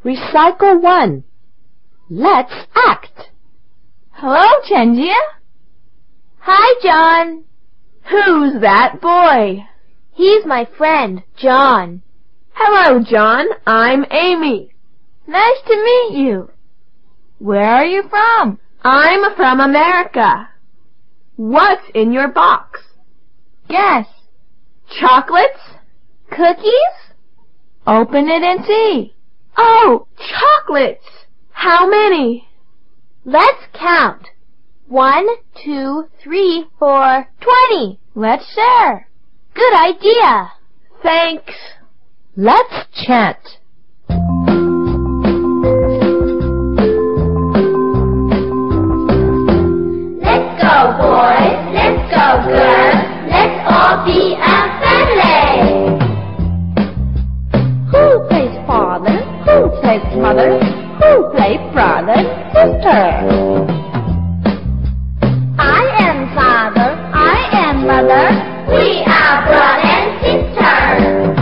Recycle 1. Let's act. Hello, Chenjia. Hi, John. Who's that boy? He's my friend, John. Hello, John. I'm Amy. Nice to meet you. Where are you from? I'm from America. What's in your box? Guess. Chocolates? Cookies? Open it and see. Oh, chocolates! How many? Let's count. 1, 2, 3, 4, 20. Let's share. Good idea. Thanks. Let's chant. Let's go, boys. Let's go, girls. Let's all be a family. Who plays father? Who plays mother? Who plays brother, sister? I am father. I am mother. We are brother and sister.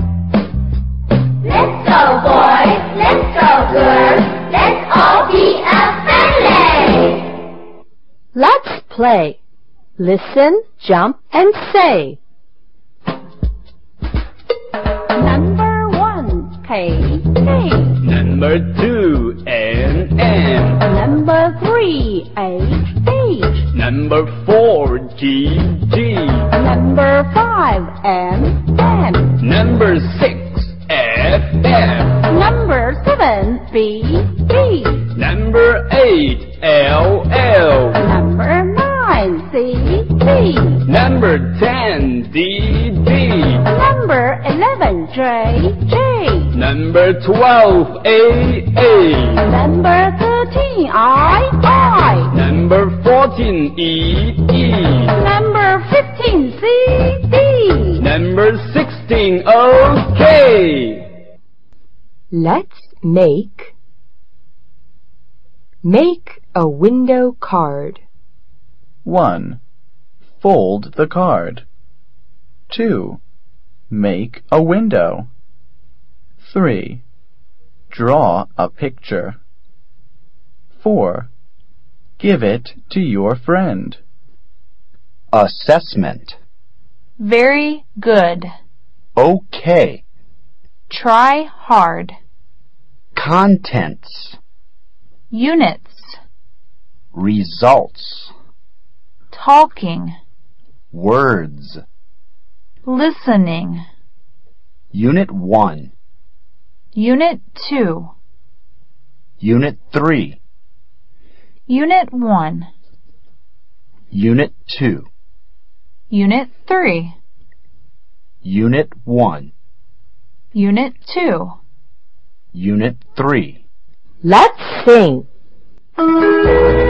Let's go, boys. Let's go, girls. Let's all be a family. Let's play. Listen, jump, and say. Number 1, K, K. Number 2, N, N. Number 3, H, H. Number 4, G, G. Number 5, M, M. Number 6, F, F. Number 7, B, B. Number 8, L, L. Number 9, C, C. Number 10, D, D. Number 11, J, J. Number 12, A, A. Number 13, I. Number 14, E, E. Number 15, C, D. Number 16, OK. Let's make a window card. 1. Fold the card. 2. Make a window. 3. Draw a picture. 4. Give it to your friend. Assessment. Very good. Okay. Try hard. Contents. Units. Results. Talking. Words. Listening. Unit 1. Unit 2. Unit 3. Unit 1. Unit 2. Unit 3. Unit 1. Unit 2. Unit 3. Let's sing.